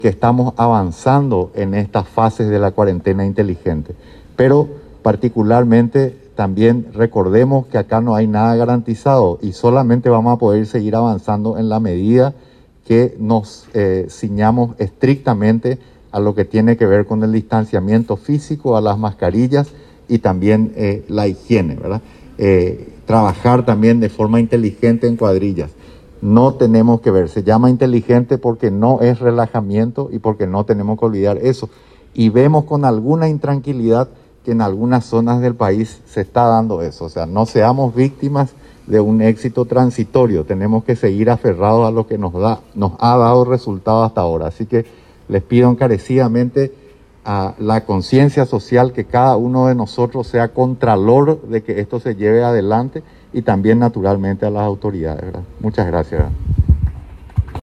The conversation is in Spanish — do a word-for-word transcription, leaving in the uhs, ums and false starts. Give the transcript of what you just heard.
que estamos avanzando en estas fases de la cuarentena inteligente. Pero particularmente también recordemos que acá no hay nada garantizado y solamente vamos a poder seguir avanzando en la medida que nos eh, ciñamos estrictamente a lo que tiene que ver con el distanciamiento físico, a las mascarillas y también eh, la higiene, ¿verdad? Eh, trabajar también de forma inteligente en cuadrillas. No tenemos que ver, se llama inteligente porque no es relajamiento y porque no tenemos que olvidar eso. Y vemos con alguna intranquilidad que en algunas zonas del país se está dando eso. O sea, no seamos víctimas de un éxito transitorio, tenemos que seguir aferrados a lo que nos da, nos ha dado resultado hasta ahora. Así que les pido encarecidamente a la conciencia social, que cada uno de nosotros sea contralor de que esto se lleve adelante y también naturalmente a las autoridades, ¿verdad? Muchas gracias, ¿verdad?